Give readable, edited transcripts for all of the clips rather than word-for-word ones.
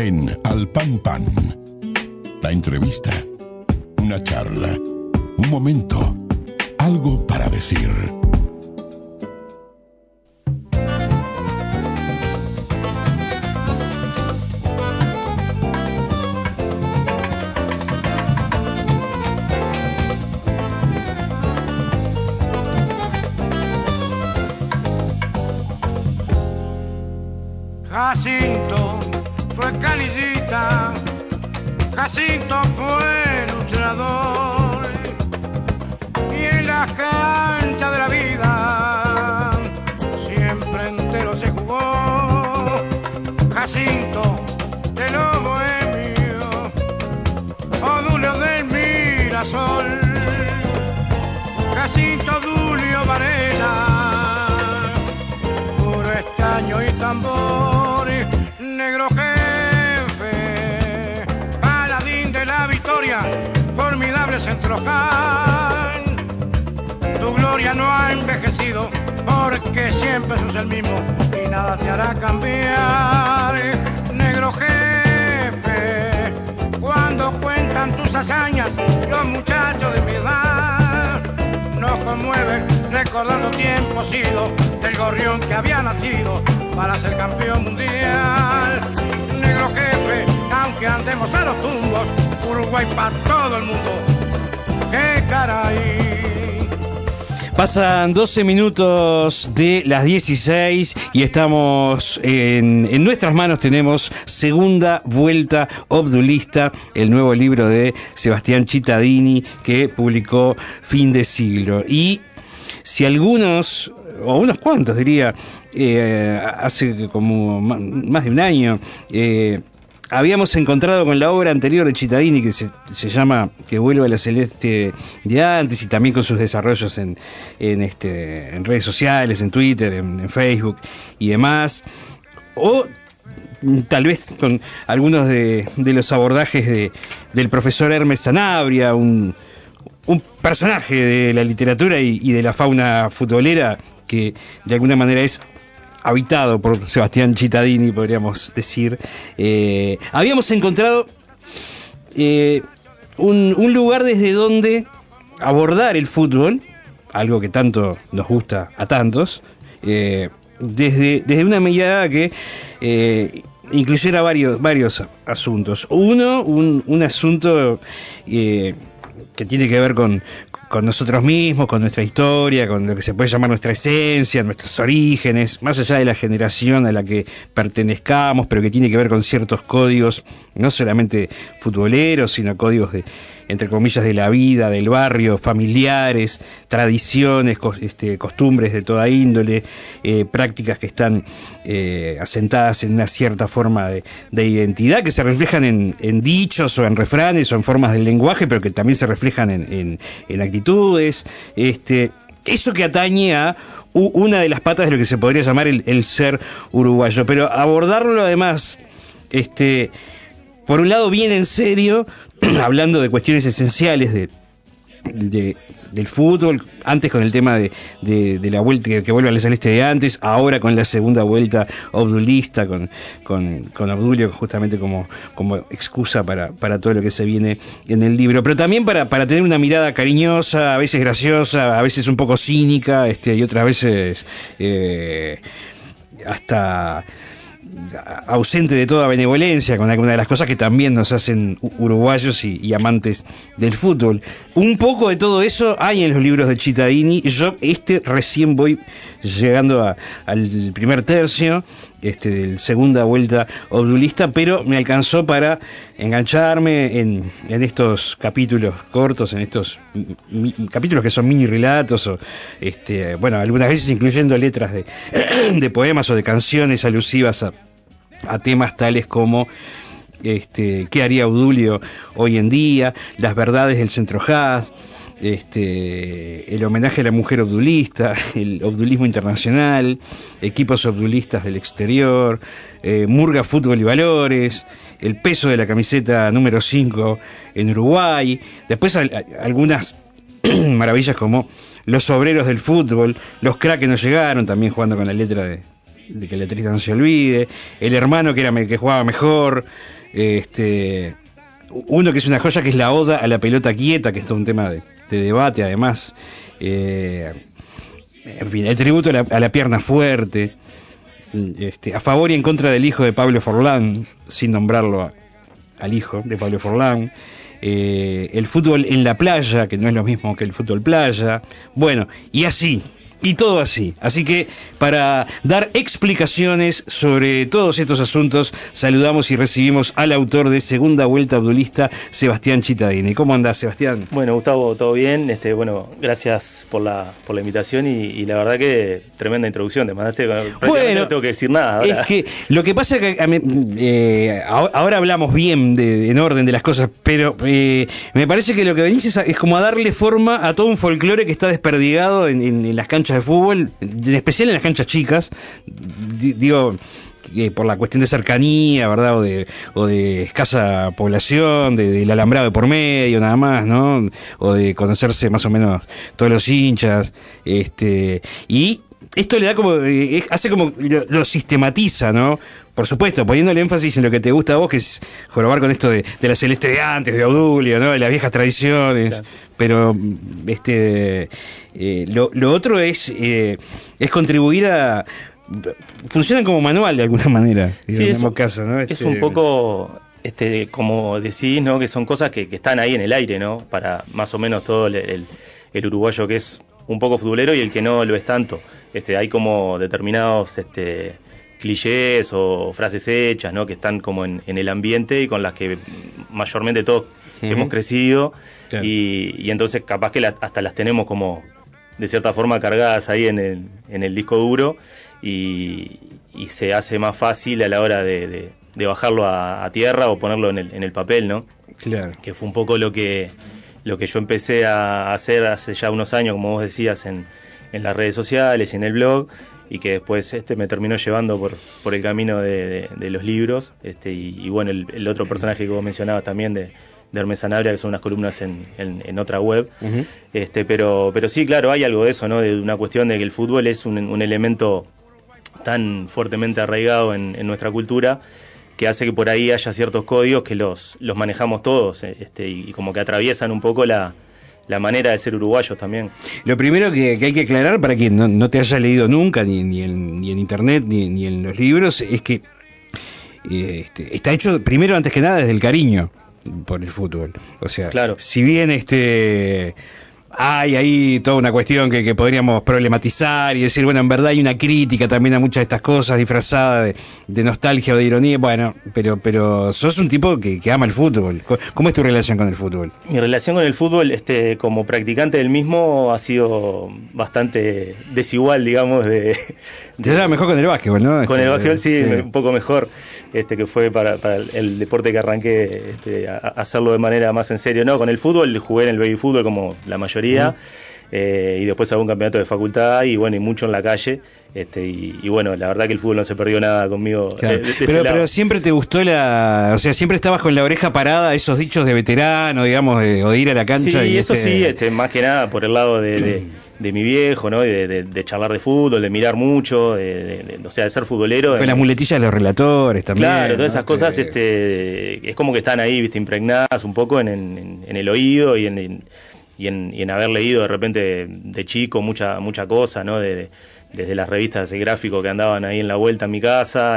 en Al Pan Pan. La entrevista, una charla, un momento, algo para decir. Jacinto fue canillita, Jacinto fue ilustrador, y en las canchas de la vida siempre entero se jugó. Jacinto de los bohemios, Odulio del Mirasol, Jacinto Dulio Varela, puro estaño y tambor, negro jefe, paladín de la victoria, formidable centrocal. Tu gloria no ha envejecido, porque siempre sos el mismo y nada te hará cambiar. Negro jefe, cuando cuentan tus hazañas, los muchachos de mi edad nos conmueve recordando tiempos idos del gorrión que había nacido para ser campeón mundial. Negro jefe, aunque andemos a los tumbos, Uruguay para todo el mundo. ¡Qué caray! Pasan 12 minutos de las 16 y estamos en nuestras manos tenemos Segunda Vuelta Obdulista, el nuevo libro de Sebastián Cittadini que publicó Fin de Siglo. Y si algunos, o unos cuantos diría, hace como más de un año, habíamos encontrado con la obra anterior de Cittadini que se llama Que vuelva la celeste de antes, y también con sus desarrollos en redes sociales, en Twitter, en Facebook y demás, o tal vez con algunos de los abordajes del profesor Hermes Sanabria, un personaje de la literatura y de la fauna futbolera que de alguna manera es habitado por Sebastián Cittadini, podríamos decir. Habíamos encontrado un lugar desde donde abordar el fútbol, algo que tanto nos gusta a tantos, desde una mirada que incluyera varios asuntos. Un asunto que tiene que ver con nosotros mismos, con nuestra historia, con lo que se puede llamar nuestra esencia, nuestros orígenes, más allá de la generación a la que pertenezcamos, pero que tiene que ver con ciertos códigos, no solamente futboleros, sino códigos entre comillas, de la vida, del barrio, familiares, tradiciones, costumbres de toda índole, prácticas que están asentadas en una cierta forma de identidad, que se reflejan en dichos o en refranes o en formas del lenguaje, pero que también se reflejan en actitudes. Eso que atañe a una de las patas de lo que se podría llamar el ser uruguayo, pero abordarlo además, por un lado bien en serio, hablando de cuestiones esenciales del fútbol, antes con el tema de la vuelta que vuelve a la celeste de antes, ahora con la segunda vuelta obdulista, con Obdulio justamente como excusa para todo lo que se viene en el libro, pero también para tener una mirada cariñosa, a veces graciosa, a veces un poco cínica, y otras veces hasta ausente de toda benevolencia, con alguna de las cosas que también nos hacen uruguayos y amantes del fútbol. Un poco de todo eso hay en los libros de Cittadini. Yo recién voy llegando al primer tercio del segunda vuelta obdulista, pero me alcanzó para engancharme en estos capítulos cortos, en estos capítulos que son mini relatos, o algunas veces incluyendo letras de poemas o de canciones alusivas a temas tales como qué haría Obdulio hoy en día, las verdades del centro-jazz, el homenaje a la mujer obdulista, el obdulismo internacional, equipos obdulistas del exterior, Murga, fútbol y valores, el peso de la camiseta número 5 en Uruguay. Después algunas maravillas como los obreros del fútbol, los cracks que no llegaron, también jugando con la letra de que el letrista no se olvide, el hermano que jugaba mejor, uno que es una joya, que es la oda a la pelota quieta, que es todo un tema de debate además, en fin, el tributo a la pierna fuerte, a favor y en contra del hijo de Pablo Forlán, sin nombrarlo al hijo de Pablo Forlán, el fútbol en la playa, que no es lo mismo que el fútbol playa, bueno, y así, y todo así. Así que para dar explicaciones sobre todos estos asuntos, saludamos y recibimos al autor de Segunda Vuelta Abdulista, Sebastián Cittadini. ¿Cómo andás, Sebastián? Bueno, Gustavo, todo bien. Bueno, gracias por la invitación y la verdad que tremenda introducción. Te mandaste, prácticamente no tengo que decir nada. Ahora. Es que lo que pasa es que ahora hablamos bien en orden de las cosas, pero me parece que lo que venís es como a darle forma a todo un folclore que está desperdigado en las canchas de fútbol, en especial en las canchas chicas, digo, por la cuestión de cercanía, ¿verdad? O de escasa población, del alambrado de por medio, nada más, ¿no? O de conocerse más o menos todos los hinchas, y esto le da como, hace como, lo sistematiza, ¿no? Por supuesto, poniéndole énfasis en lo que te gusta a vos, que es jorobar con esto de la celeste de antes, de Obdulio, ¿no? De las viejas tradiciones. Claro. Pero lo otro es contribuir a... Funcionan como manual de alguna manera. Sí, caso, ¿no? Es un poco, como decís, ¿no? Que son cosas que están ahí en el aire, ¿no? Para más o menos todo el uruguayo que es un poco futbolero y el que no lo es tanto. Hay como determinados clichés o frases hechas, ¿no? Que están como en el ambiente y con las que mayormente todos hemos crecido. Claro. Y entonces capaz que hasta las tenemos como de cierta forma cargadas ahí en el disco duro y se hace más fácil a la hora de bajarlo a tierra o ponerlo en el papel, ¿no? Claro. Que fue un poco lo que yo empecé a hacer hace ya unos años, como vos decías, en las redes sociales y en el blog, y que después me terminó llevando por el camino de los libros, y bueno, el otro personaje que vos mencionabas también de Hermes Sanabria, que son unas columnas en otra web. Uh-huh. Pero sí, claro, hay algo de eso, ¿no? De una cuestión de que el fútbol es un elemento tan fuertemente arraigado en nuestra cultura, que hace que por ahí haya ciertos códigos que los manejamos todos, y como que atraviesan un poco la manera de ser uruguayos también. Lo primero que hay que aclarar, para quien no te haya leído nunca, ni en internet, ni en los libros, es que está hecho primero, antes que nada, desde el cariño por el fútbol. O sea, claro. Si bien hay ahí toda una cuestión que podríamos problematizar y decir, bueno, en verdad hay una crítica también a muchas de estas cosas disfrazada de nostalgia o de ironía, bueno, pero sos un tipo que ama el fútbol. ¿Cómo es tu relación con el fútbol? Mi relación con el fútbol, como practicante del mismo, ha sido bastante desigual, digamos. Te lleva mejor con el básquetbol, ¿no? Con el básquetbol sí, un poco mejor, que fue para el deporte que arranqué a hacerlo de manera más en serio. No, con el fútbol jugué en el baby fútbol como la mayoría. Y después algún campeonato de facultad y bueno, y mucho en la calle, y bueno, la verdad que el fútbol no se perdió nada conmigo. Claro. Pero siempre te gustó o sea, siempre estabas con la oreja parada a esos dichos de veterano, digamos, o de ir a la cancha. Sí, y eso sí, más que nada por el lado de mi viejo, ¿no? De charlar de fútbol, de mirar mucho, o sea, de ser futbolero. Con las muletillas de los relatores también. Claro, todas esas cosas, es como que están ahí, viste, impregnadas un poco en el oído y en haber leído de repente de chico mucha cosa, ¿no? Desde las revistas de gráfico que andaban ahí en la vuelta a mi casa,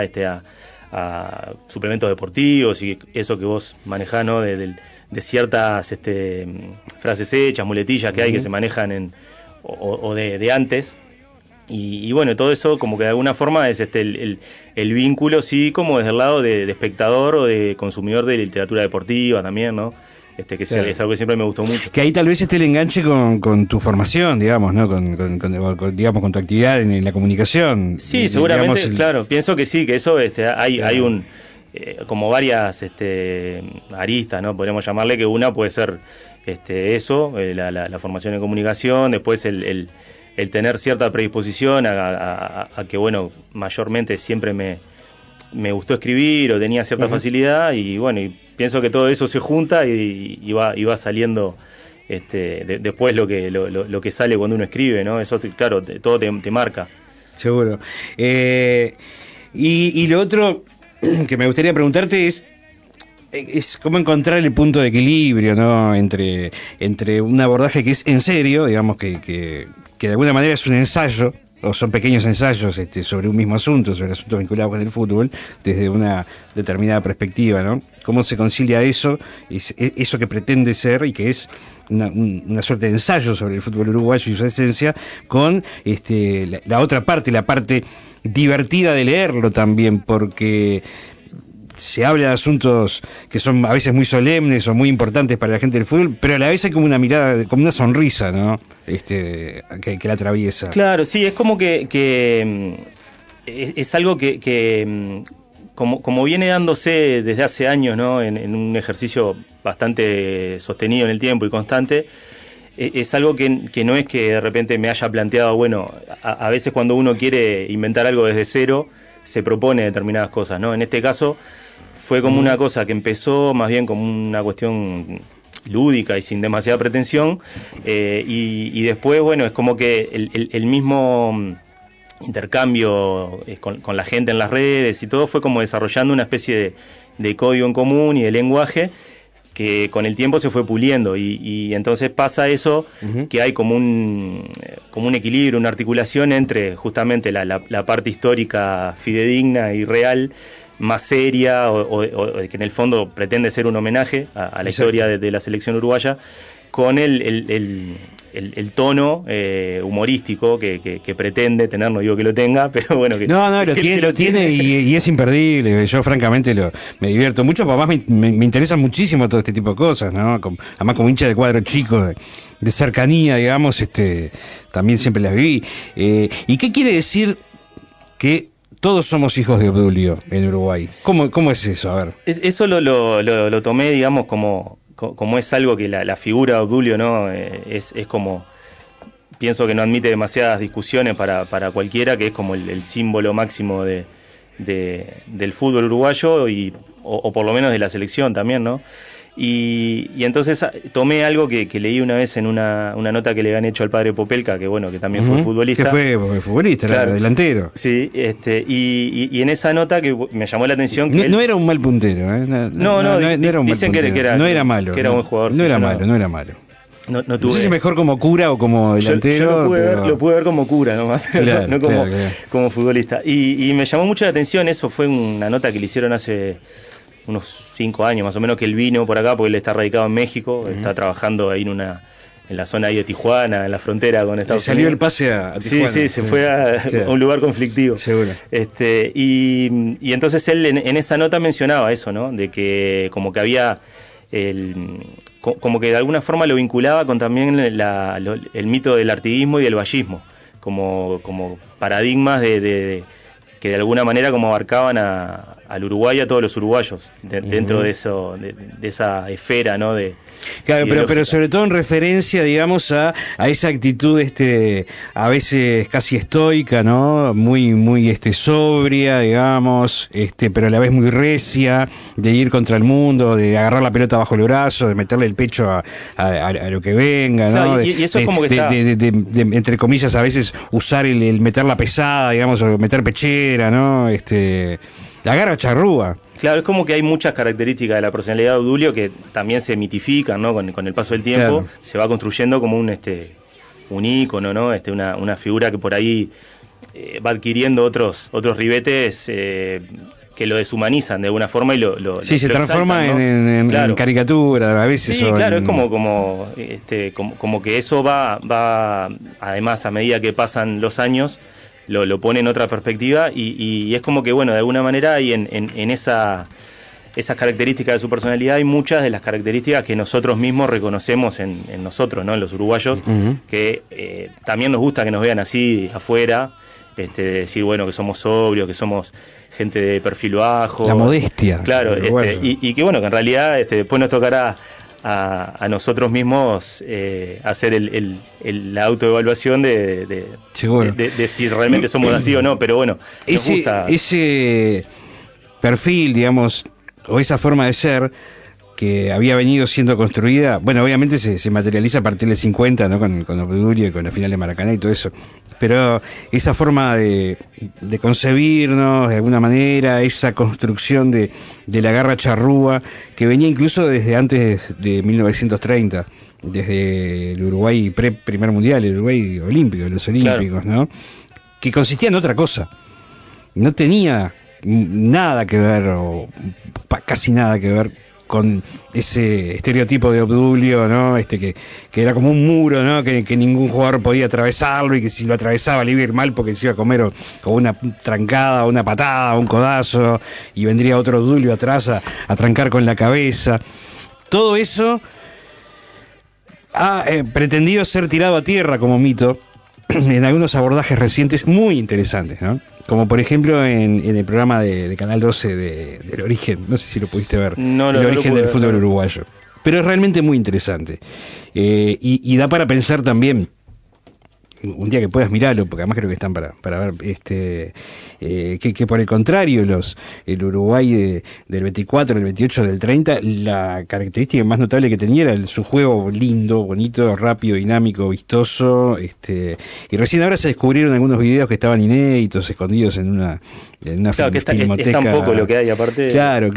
a suplementos deportivos y eso que vos manejás, ¿no? De ciertas frases hechas, muletillas que hay que se manejan o de antes. Y bueno, todo eso como que de alguna forma es el vínculo, sí, como desde el lado de espectador o de consumidor de literatura deportiva también, ¿no? Que claro. Es algo que siempre me gustó mucho. Que ahí tal vez esté el enganche con tu formación, digamos, ¿no? Con tu actividad en la comunicación. Sí, seguramente, digamos, claro. Pienso que sí, que eso hay un como varias aristas, ¿no? Podríamos llamarle, que una puede ser eso, la formación en comunicación, después el tener cierta predisposición a que, bueno, mayormente siempre me gustó escribir o tenía cierta facilidad y bueno, y pienso que todo eso se junta y va saliendo después lo que sale cuando uno escribe, ¿no? Eso, claro, todo te marca. Seguro. Y lo otro que me gustaría preguntarte es cómo encontrar el punto de equilibrio, ¿no? entre un abordaje que es en serio, digamos que de alguna manera es un ensayo, o son pequeños ensayos sobre un mismo asunto, sobre asuntos vinculados con el fútbol, desde una determinada perspectiva, ¿no? ¿Cómo se concilia eso que pretende ser y que es una suerte de ensayo sobre el fútbol uruguayo y su esencia, con la otra parte, la parte divertida de leerlo también, porque se habla de asuntos que son a veces muy solemnes o muy importantes para la gente del fútbol, pero a la vez hay como una mirada, como una sonrisa, ¿no? Que la atraviesa. Claro, sí, es como que es algo que como viene dándose desde hace años, ¿no? En un ejercicio bastante sostenido en el tiempo y constante. Es algo que no es que de repente me haya planteado, bueno, a veces cuando uno quiere inventar algo desde cero, se propone determinadas cosas, ¿no? En este caso fue como una cosa que empezó más bien como una cuestión lúdica y sin demasiada pretensión, y después, bueno, es como que el mismo intercambio con la gente en las redes y todo fue como desarrollando una especie de código en común y de lenguaje que con el tiempo se fue puliendo, y entonces pasa eso, que hay como un equilibrio, una articulación entre justamente la parte histórica fidedigna y real, más seria, o que en el fondo pretende ser un homenaje a la historia de la selección uruguaya, con el tono humorístico que pretende tener, no digo que lo tenga, pero bueno. Lo tiene y es imperdible. Yo francamente me divierto mucho, pero además me interesan muchísimo todo este tipo de cosas, ¿no? Además como hincha de cuadro chico, de cercanía, digamos, también siempre las viví. ¿Y qué quiere decir que todos somos hijos de Obdulio en Uruguay? ¿Cómo es eso? A ver. Eso lo tomé, digamos, como es algo que la figura de Obdulio, ¿no? Es como, pienso que no admite demasiadas discusiones para cualquiera, que es como el símbolo máximo del fútbol uruguayo, o por lo menos de la selección también, ¿no? Y entonces tomé algo que leí una vez en una nota que le habían hecho al padre Popelka, que bueno, que también fue futbolista. Que fue futbolista, claro, era delantero. Sí, y en esa nota que me llamó la atención que no era un mal puntero, ¿eh? No era un mal dicen puntero. Que era, no era malo. Que era buen jugador. No era malo. No sé si mejor como cura o como delantero. Yo lo pude ver como cura nomás, claro, no como futbolista. Y me llamó mucho la atención, eso fue una nota que le hicieron hace unos 5 años más o menos, que él vino por acá porque él está radicado en México, está trabajando ahí en la zona ahí de Tijuana, en la frontera con Estados Unidos. Salió el pase a Tijuana. Sí, se fue a un lugar conflictivo. Seguro. Y entonces él en esa nota mencionaba eso, ¿no? De que como que había como que de alguna forma lo vinculaba con también el mito del artiguismo y del vallismo, como paradigmas de que de alguna manera como abarcaban al Uruguay, a todos los uruguayos, dentro de eso, de esa esfera, ¿no? Claro, pero sobre todo en referencia, digamos, a esa actitud a veces casi estoica, ¿no? Muy sobria, digamos, pero a la vez muy recia, de ir contra el mundo, de agarrar la pelota bajo el brazo, de meterle el pecho a lo que venga, ¿no? Claro, y eso es como que está de entre comillas, a veces usar el meterla pesada, digamos, o meter pechera, ¿no? La garra charrúa. Claro, es como que hay muchas características de la personalidad de Obdulio que también se mitifican, ¿no? Con el paso del tiempo, claro. Se va construyendo como un ícono, ¿no? Una figura que por ahí va adquiriendo otros ribetes que lo deshumanizan de alguna forma y lo se transforma, ¿no? en caricatura a veces. Sí, claro, es como que eso va además a medida que pasan los años lo pone en otra perspectiva y es como que, bueno, de alguna manera hay en esas características de su personalidad hay muchas de las características que nosotros mismos reconocemos en nosotros, ¿no? En los uruguayos, que también nos gusta que nos vean así afuera, decir, bueno, que somos sobrios, que somos gente de perfil bajo. La modestia. Claro, y que bueno, que en realidad después nos tocará a nosotros mismos hacer la autoevaluación de si realmente somos así o no, pero bueno, nos gusta. Ese perfil, digamos, o esa forma de ser, que había venido siendo construida, bueno, obviamente se materializa a partir del 50, ¿no? Con Obdulio y con la final de Maracaná y todo eso. Pero esa forma de concebirnos de alguna manera, esa construcción de la garra charrúa, que venía incluso desde antes de 1930, desde el Uruguay primer mundial, el Uruguay olímpico, los olímpicos, claro, ¿no? Que consistía en otra cosa. No tenía nada que ver, o casi nada que ver con ese estereotipo de Obdulio, ¿no? Que era como un muro, ¿no? Que ningún jugador podía atravesarlo, y que si lo atravesaba le iba a ir mal porque se iba a comer con una trancada, una patada, un codazo, y vendría otro Obdulio atrás a trancar con la cabeza. Todo eso ha pretendido ser tirado a tierra como mito en algunos abordajes recientes muy interesantes, ¿no? Como por ejemplo en el programa de Canal 12 del Origen, no sé si lo pudiste ver, el Origen del fútbol uruguayo. Pero es realmente muy interesante. Y da para pensar también, un día que puedas mirarlo, porque además creo que están para ver, que por el contrario, el Uruguay del 24, del 28, del 30, la característica más notable que tenía era su juego lindo, bonito, rápido, dinámico, vistoso, y recién ahora se descubrieron algunos videos que estaban inéditos, escondidos en una claro, que filmoteca. Es tan poco lo que hay, aparte. Claro.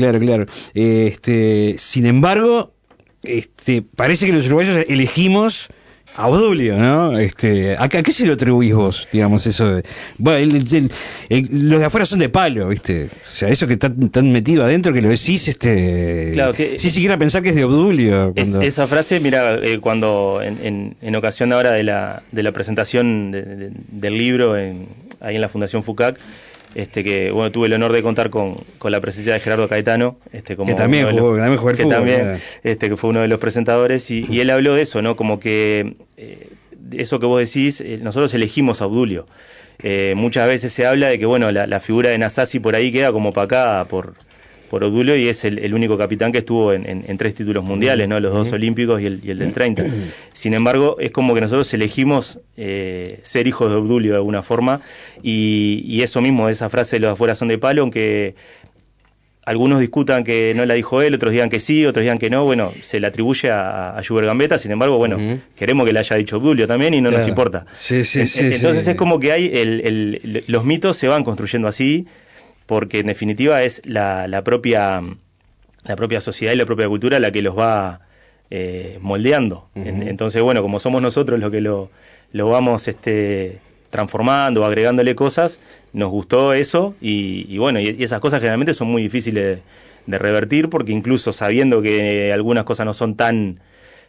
Sin embargo, parece que los uruguayos elegimos a Obdulio, ¿no? ¿A qué se lo atribuís vos, digamos, eso de... Bueno, los de afuera son de palo, ¿viste? O sea, eso que están metido adentro, que lo decís, Claro, que... Sí, siquiera pensar que es de Obdulio. Esa frase, mira, cuando en ocasión ahora de la presentación del libro ahí en la Fundación FUCAC, que bueno, tuve el honor de contar con la presencia de Gerardo Caetano, como que también jugó el fútbol, que fue uno de los presentadores, y él habló de eso, ¿no? Como que eso que vos decís, nosotros elegimos a Obdulio. Muchas veces se habla de que bueno, la figura de Nasasi por ahí queda como opacada por Obdulio, y es el único capitán que estuvo en 3 títulos mundiales, ¿no? Los 2 olímpicos y el del 30. Sin embargo, es como que nosotros elegimos ser hijos de Obdulio de alguna forma, y eso mismo, esa frase de los afuera son de palo, aunque algunos discutan que no la dijo él, otros digan que sí, otros digan que no, bueno, se le atribuye a Schubert Gambetta, sin embargo, bueno, queremos que la haya dicho Obdulio también y no nos importa. Sí, entonces es como que hay los mitos se van construyendo así, porque en definitiva es la propia sociedad y la propia cultura la que los va moldeando. Entonces, bueno, como somos nosotros los que lo vamos transformando, agregándole cosas, nos gustó eso, y bueno, y esas cosas generalmente son muy difíciles de revertir, porque incluso sabiendo que algunas cosas no son tan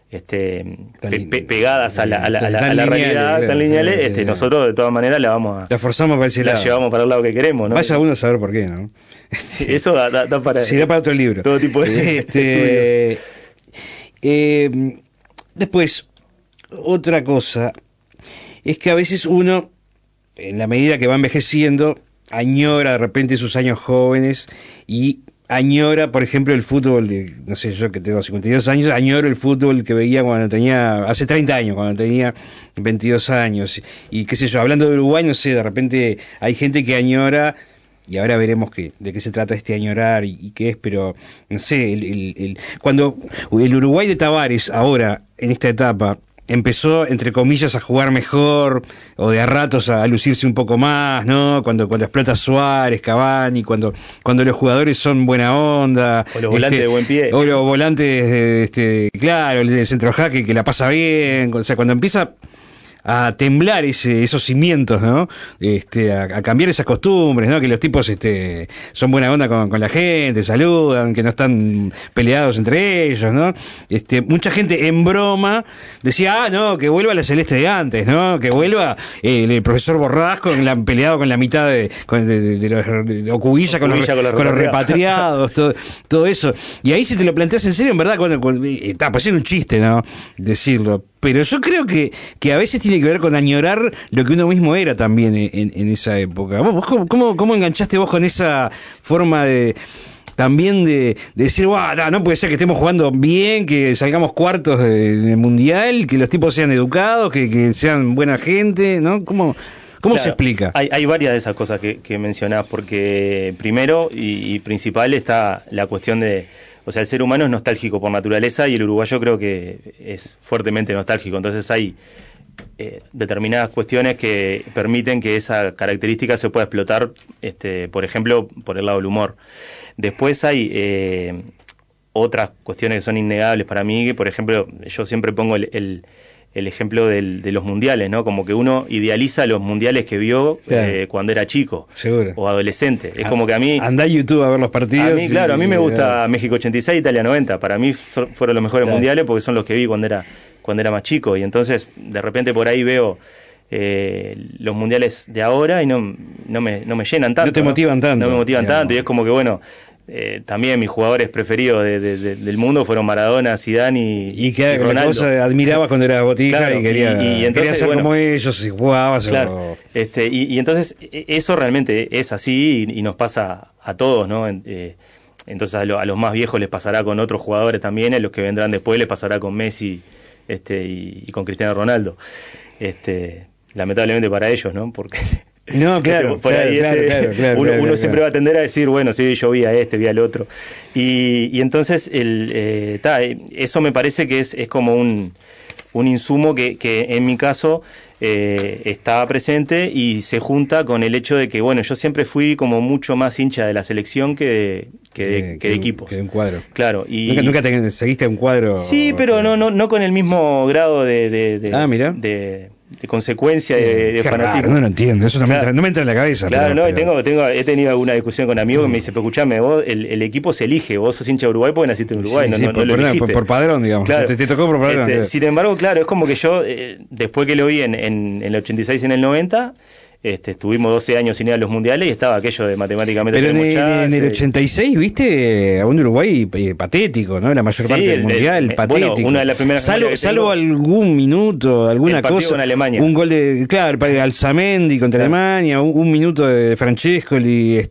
pegadas a la realidad, tan lineales, nosotros de todas maneras la forzamos para ese lado, la llevamos para el lado que queremos, ¿no? Vaya uno a saber por qué, ¿no? Sí, eso da para... Sí, da para otro libro. Todo tipo de estudios. Después, otra cosa es que a veces uno, en la medida que va envejeciendo, añora de repente sus años jóvenes y añora, por ejemplo, el fútbol, no sé, yo que tengo 52 años, añoro el fútbol que veía hace 30 años, cuando tenía 22 años. Y qué sé yo, hablando de Uruguay, no sé, de repente hay gente que añora, y ahora veremos de qué se trata añorar y qué es, pero no sé, cuando el Uruguay de Tavares ahora, en esta etapa, empezó, entre comillas, a jugar mejor, o de a ratos a lucirse un poco más, ¿no? Cuando explota Suárez, Cavani, cuando los jugadores son buena onda. O los volantes de buen pie. O los volantes, claro, el de centro jaque que la pasa bien. O sea, cuando empieza a temblar esos cimientos, ¿no? A cambiar esas costumbres, ¿no? Que los tipos son buena onda con la gente, saludan, que no están peleados entre ellos, ¿no? Mucha gente en broma decía, no, que vuelva la Celeste de antes, ¿no? Que vuelva el profesor Borrasco peleado con la mitad de los Ocubilla con los repatriados, todo eso. Y ahí si te lo planteas en serio, en verdad, pues era un chiste, ¿no? Decirlo. Pero yo creo que a veces tiene que ver con añorar lo que uno mismo era también en esa época. ¿Vos cómo enganchaste vos con esa forma de decir, no puede ser que estemos jugando bien, que salgamos cuartos del Mundial, que los tipos sean educados, que sean buena gente, ¿no? ¿Cómo se explica? Hay varias de esas cosas que mencionás, porque primero y principal está la cuestión de o sea, el ser humano es nostálgico por naturaleza y el uruguayo creo que es fuertemente nostálgico. Entonces hay determinadas cuestiones que permiten que esa característica se pueda explotar, por ejemplo, por el lado del humor. Después hay otras cuestiones que son innegables para mí, que por ejemplo, yo siempre pongo el ejemplo de los mundiales, ¿no? Como que uno idealiza los mundiales que vio cuando era chico. Seguro. O adolescente. Es como que a mí... Andá a YouTube a ver los partidos. A mí, claro, a mí me gusta México 86, Italia 90. Para mí fueron los mejores mundiales porque son los que vi cuando era más chico. Y entonces, de repente por ahí veo los mundiales de ahora y no me llenan tanto. No te motivan tanto. No me motivan tanto. Y es como que, bueno... también mis jugadores preferidos del mundo fueron Maradona, Zidane y Ronaldo. Cosa admirabas cuando eras botija, claro, y querías ser como ellos y jugabas. Claro, y entonces eso realmente es así y nos pasa a todos, ¿no? Entonces a los más viejos les pasará con otros jugadores también, a los que vendrán después les pasará con Messi y con Cristiano Ronaldo. Lamentablemente para ellos, ¿no? Porque... No, claro, por ahí claro, uno siempre va a tender a decir, bueno, sí, yo vi a vi al otro. Y entonces eso me parece que es como un insumo que en mi caso está presente y se junta con el hecho de que, bueno, yo siempre fui como mucho más hincha de la selección que de equipos. Que de un cuadro. Claro. Y ¿Nunca te seguiste un cuadro? Sí, pero no con el mismo grado de consecuencia de fanatismo. Raro, no lo entiendo, eso no me entra en la cabeza. Claro, he tenido alguna discusión con amigos que me dicen, pero escuchame, vos, el equipo se elige, vos sos hincha de Uruguay porque naciste en Uruguay, no lo elegiste. Por padrón, digamos, claro. te tocó por padrón. Sin embargo, claro, es como que yo, después que lo vi en el 86 y en el 90... estuvimos 12 años sin ir a los mundiales y estaba aquello de matemáticamente. Pero en el 86 viste a un Uruguay patético, ¿no? La mayor parte del mundial, patético. Bueno, una de las primeras salvo algún minuto, alguna cosa. Con Alemania. Un gol de Alzamendi contra Alemania, un minuto de Francescoli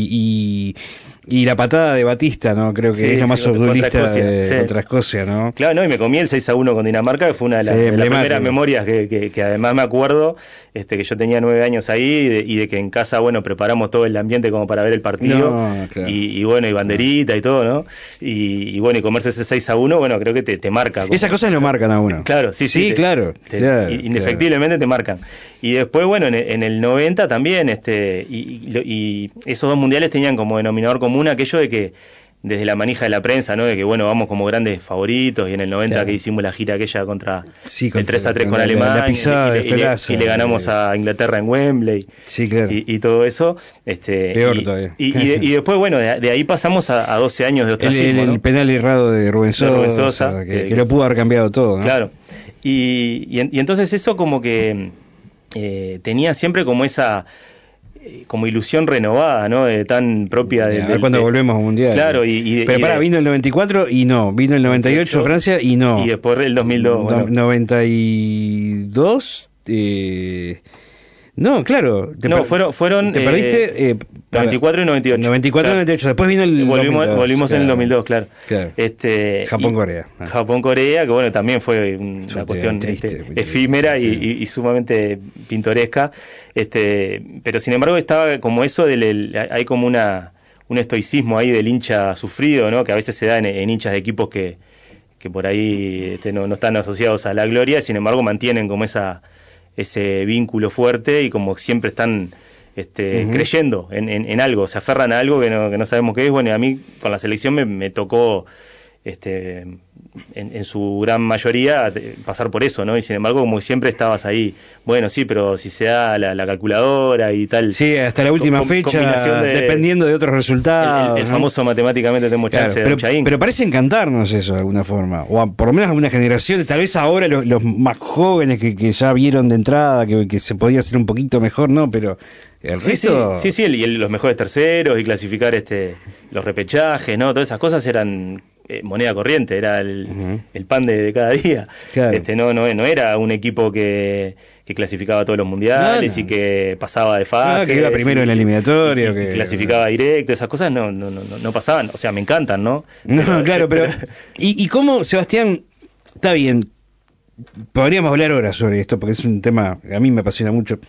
y la patada de Batista, ¿no? Creo que es lo más futbolista contra Escocia, ¿no? Claro, no, y me comí el 6-1 con Dinamarca, que fue una de las primeras memorias que además me acuerdo, que yo tenía 9 años ahí y de que en casa, bueno, preparamos todo el ambiente como para ver el partido. No, claro. Y bueno, y banderita y todo, ¿no? Y bueno, y comerse ese 6-1, bueno, creo que te marca. Esas cosas lo marcan a uno. Claro, sí, claro. Indefectiblemente te marcan. Y después, bueno, en el 90 también, y esos dos mundiales tenían como denominador común aquello de que desde la manija de la prensa, ¿no? De que, bueno, vamos como grandes favoritos, y en el 90 que hicimos la gira aquella contra el 3-3 con Alemania, y le ganamos a Inglaterra en Wembley, y todo eso. Peor todavía. Y después, bueno, de ahí pasamos a 12 años de ostracismo. El penal errado de Rubén Sosa, que lo pudo haber cambiado todo, ¿no? Claro. Y entonces eso como que tenía siempre como esa... como ilusión renovada, ¿no? Tan propia de... A ver cuando volvemos a un mundial. Claro, vino el 94 y no, vino el 98 Francia y no. Y después el 2002. 92... No, claro. Fueron... Te perdiste... 94 y 98. 94 y 98. Después vino el... Volvimos en el 2002, claro. Japón-Corea. Japón-Corea, que bueno, también fue una cuestión triste, efímera y sumamente pintoresca. Pero sin embargo estaba como eso hay como un estoicismo ahí del hincha sufrido, ¿no? Que a veces se da en hinchas de equipos que por ahí no están asociados a la gloria, sin embargo mantienen como ese vínculo fuerte y como siempre están creyendo en algo, se aferran a algo que no sabemos qué es. Bueno, y a mí con la selección me tocó en su gran mayoría pasar por eso, ¿no? Y sin embargo, como siempre estabas ahí, bueno, sí, pero si se da la calculadora y tal. Sí, hasta la última fecha, dependiendo de otros resultados. El famoso matemáticamente tenemos chance de Chaín. Pero parece encantarnos eso de alguna forma, o por lo menos a una generación, tal vez ahora los más jóvenes que ya vieron de entrada que se podía hacer un poquito mejor, ¿no? Pero el resto... Sí, y los mejores terceros y clasificar los repechajes, ¿no? Todas esas cosas eran... moneda corriente, era el pan de cada día. Claro. No era un equipo que clasificaba todos los mundiales y que pasaba de fase. Que iba primero en la eliminatoria. Que clasificaba directo, esas cosas no pasaban. O sea, me encantan, ¿no? Pero ¿y cómo, Sebastián? Está bien, podríamos hablar horas sobre esto, porque es un tema que a mí me apasiona mucho.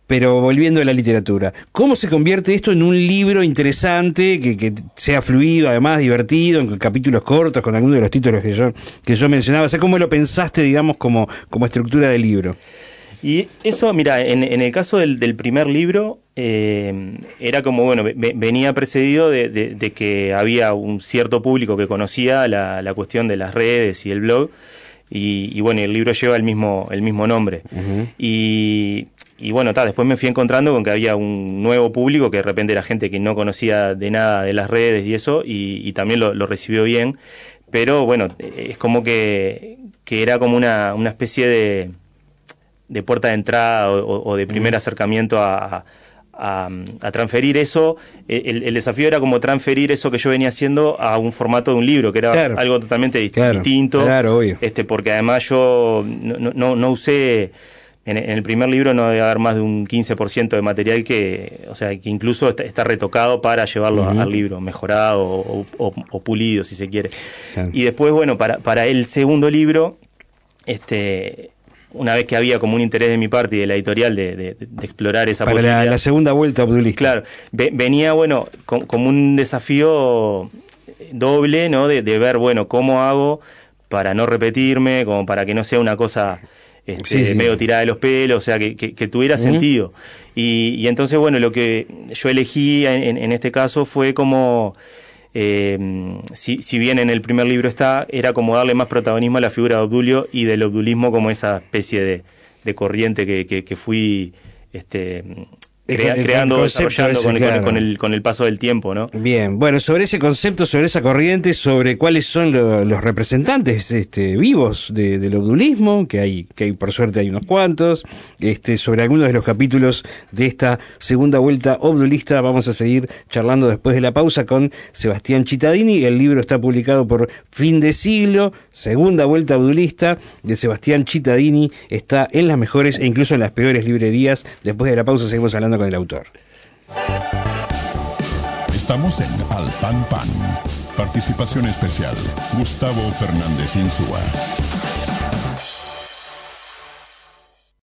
Pero volviendo a la literatura, ¿cómo se convierte esto en un libro interesante, que sea fluido, además divertido, en capítulos cortos, con algunos de los títulos que yo mencionaba? O sea, ¿cómo lo pensaste, digamos, como estructura del libro? Y eso, mira, en el caso del primer libro, era como, bueno, venía precedido de que había un cierto público que conocía la cuestión de las redes y el blog, y bueno, el libro lleva el mismo nombre. Uh-huh. Y bueno, después me fui encontrando con que había un nuevo público que de repente era gente que no conocía de nada de las redes y eso, y también lo recibió bien, pero bueno, es como que era como una especie de puerta de entrada o de primer acercamiento a transferir eso. El desafío era como transferir eso que yo venía haciendo a un formato de un libro, que era algo totalmente distinto. Claro, obvio. Porque además yo no usé, en el primer libro no debe haber más de un 15% de material que incluso está retocado para llevarlo al libro, mejorado o pulido, si se quiere. Sí. Y después, bueno, para el segundo libro, una vez que había como un interés de mi parte y de la editorial de explorar esa posibilidad. Para la segunda vuelta obdulista. Claro, venía, bueno, como un desafío doble, ¿no? De ver, bueno, cómo hago para no repetirme, como para que no sea una cosa medio tirada de los pelos, o sea, que tuviera sentido. Y entonces, bueno, lo que yo elegí en este caso fue como... si bien en el primer libro era como darle más protagonismo a la figura de Obdulio y del obdulismo como esa especie de corriente que fui creando, desarrollando con el paso del tiempo, ¿no? Bien, bueno, sobre ese concepto, sobre esa corriente, sobre cuáles son los representantes vivos del obdulismo, que hay por suerte hay unos cuantos, sobre algunos de los capítulos de esta segunda vuelta obdulista, vamos a seguir charlando después de la pausa con Sebastián Cittadini. El libro está publicado por Fin de Siglo, Segunda Vuelta Obdulista, de Sebastián Cittadini, está en las mejores e incluso en las peores librerías. Después de la pausa seguimos hablando con el autor. Estamos en Al Pan Pan. Participación especial, Gustavo Fernández Insúa.